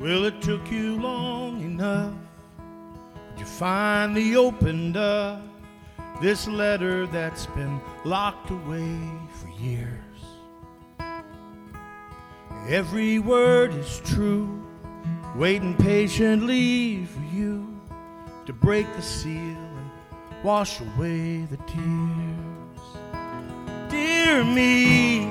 Well, it took you long enough. Did you finally opened up this letter that's been locked away for years? Every word is true, waiting patiently for you to break the seal and wash away the tears. Dear me,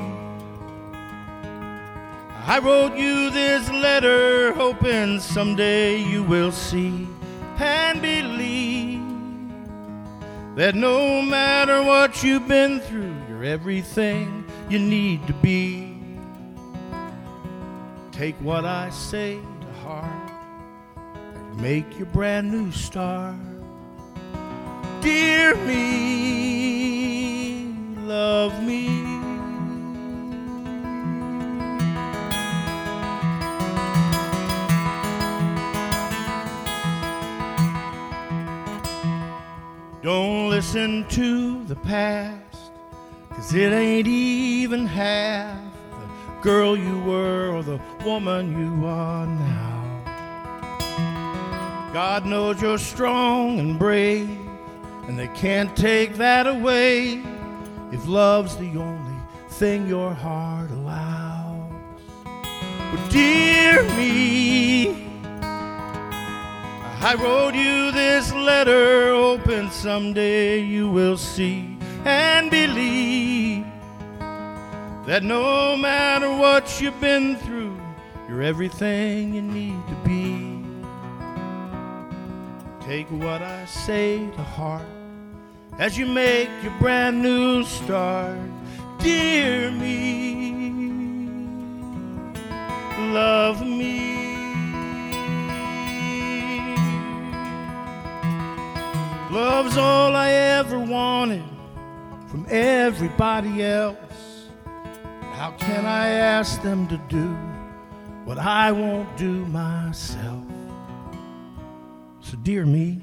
I wrote you this letter hoping someday you will see and believe that no matter what you've been through, you're everything you need to be. Take what I say to heart and make your brand new start. Dear me, love me. Don't listen to the past, 'cause it ain't even half the girl you were or the woman you are now. God knows you're strong and brave, and they can't take that away if love's the only thing your heart allows. But dear me, I wrote you this letter hoping someday you will see and believe that no matter what you've been through, you're everything you need to be. Take what I say to heart as you make your brand new start. Dear me, love me. Love's all I ever wanted from everybody else. How can I ask them to do what I won't do myself? So dear me,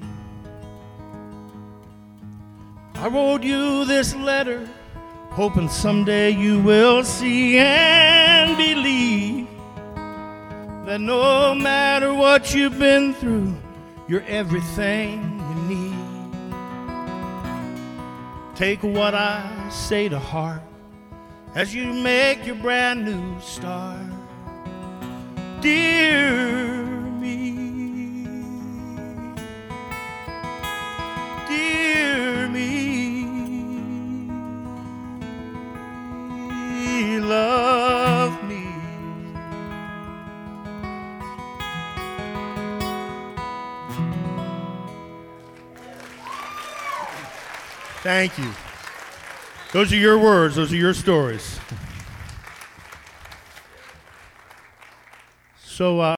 I wrote you this letter hoping someday you will see and believe that no matter what you've been through, you're everything you need. Take what I say to heart as you make your brand new start. Dear me, dear me, love me. Thank you. Those are your words. Those are your stories. So,